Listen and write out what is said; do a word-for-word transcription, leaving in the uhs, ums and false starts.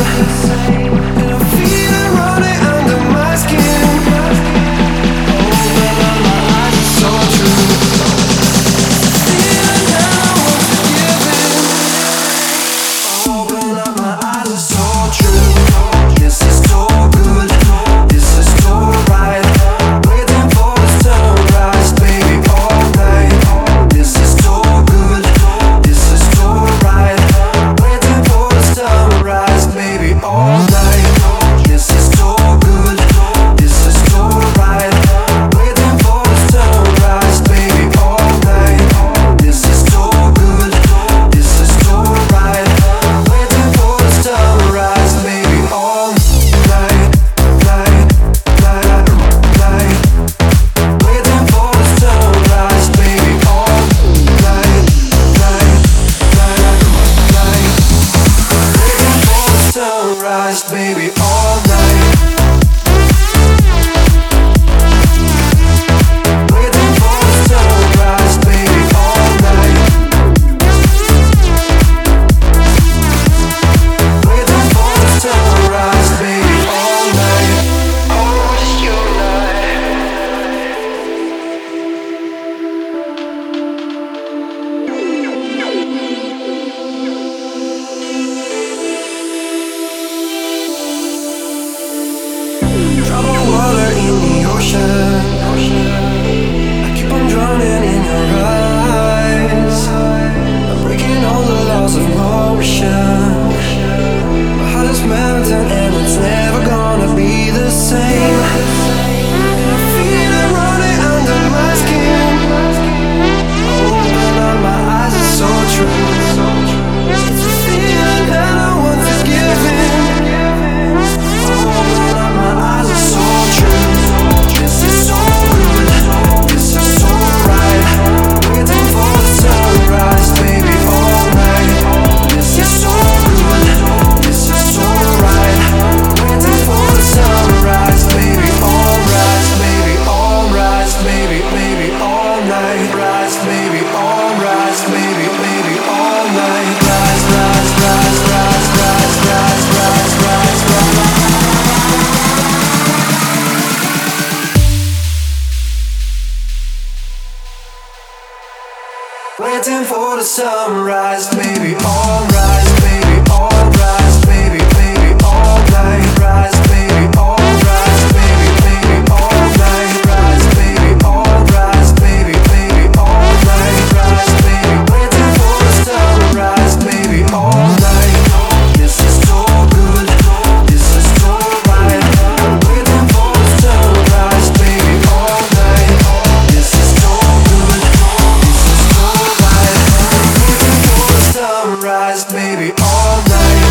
And I feel it running under my skin. Open up my eyes, it's so true. Feeling that I want forgiving. Open up my eyes, it's so true. This is so good, this is so right. Waiting for the sunrise, baby, all night. This is so good, this is so right. Waiting for the sunrise, baby, all night. This is so good, this is so right. Waiting for the sunrise, baby, all night. This is so good, this is so right. Waiting for the sunrise, baby, all night, night, night, night. Waiting for the sunrise, baby, all night, night, night, night. Waiting for the sunrise, baby, all night. Waiting for the sunrise, baby, all night. Waiting for the sunrise, baby, all night. Oh, just you and Troubled water in the ocean. I keep on drowning in your eyes. I'm breaking all the laws of motion. My heart is melting and it's never gonna be the same. And I feel it running under my skin. Open up my eyes, it's so true. It's a feeling that I want forgiving. Open up my eyes, it's so true. This is so good, this is so right. Waiting for the sunrise, baby, all night. This is so good, this is so right. Waiting for the sunrise, baby, all rise, baby, all rise, baby, baby, all night. Rise, baby, all rise, baby, baby, all night. Rise, rise, rise, rise, rise, rise, rise, rise, rise. Waiting for the sunrise, baby, all rise, baby, all rise, baby, baby, all night. Rise, baby, all rise, baby, baby, all night. Rise, baby, all rise, baby, baby, all night. Rise, baby, waiting for the sunrise, baby, all night. This is so good, this is so right. Waiting for the sunrise, baby, all night. This is so good, this is so right. Waiting for the sunrise, baby, all night.